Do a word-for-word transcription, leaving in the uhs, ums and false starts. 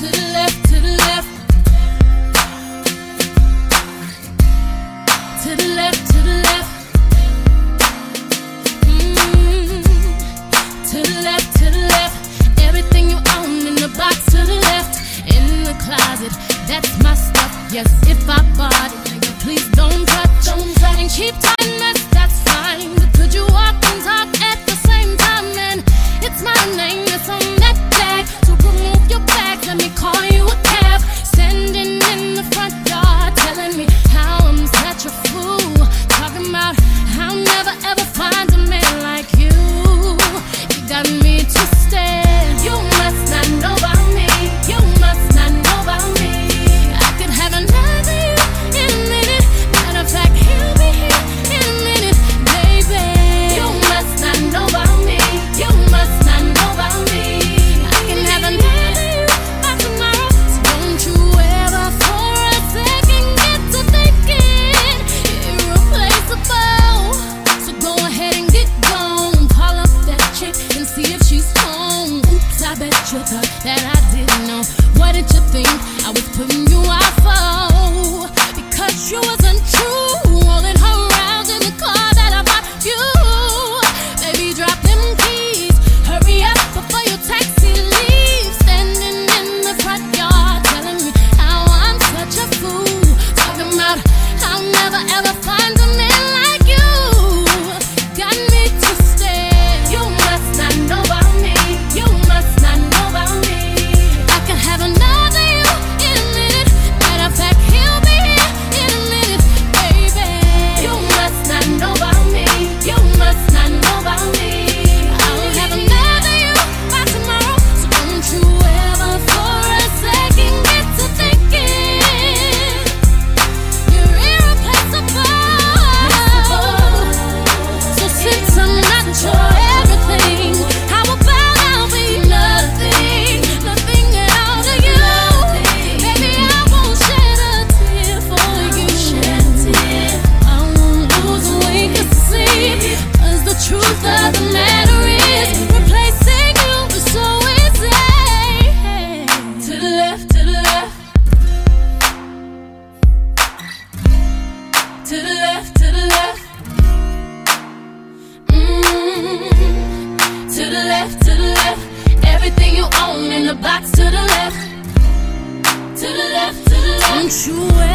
to the left, to the left, to the left, to the left, mm, to the left, to the left. Everything you own in the box to the left, in the closet, that's my stuff. Yes, if I bought it, nigga, please don't touch, don't touch. And keep talking mess, that's fine. But could you walk and talk at the same time? And it's my name that's on that tag. So remove your bag, let me call you a cab. Standing in the front yard, telling me how I'm such a fool. Talking about how I'll never ever find a man like you. You got me twisted. You must not know about me. You must not know about me. I could have another you in a minute. Matter of fact, he'll be here in a minute, baby. You must not know about me. You must not know about me. I can have another you by tomorrow. So don't you ever for a second get to thinking irreplaceable. So go ahead and get gone. Call up that chick and see if she's home. Oops, I bet you thought that I didn't know. What did you think I was putting you out for? Because you wasn't true. Rolling her around in the car that I bought you. Baby, drop them keys. Hurry up before your taxi leaves. Standing in the front yard, telling me how I'm such a fool. Talking about how I'll never ever find a man like you. Got me twisted. You must not know about me. You must not know about me. I can have another you in a minute. Matter of fact, he'll be here in a minute, baby. You must not know about me. You must not know about me. I'll have another you by tomorrow. So don't you ever for a second get to thinking you're irreplaceable. So since I'm not your everything, how about I'll be nothing, nothing at all to you? Baby, I won't shed a tear for you. I won't lose a wink of sleep. 'Cause the truth of the matter is, replacing you is so easy. To the left, to the left, to the left, to the left, mm, to the left, to the left. Everything you own in the box to the left, to the left, to the left. Don't you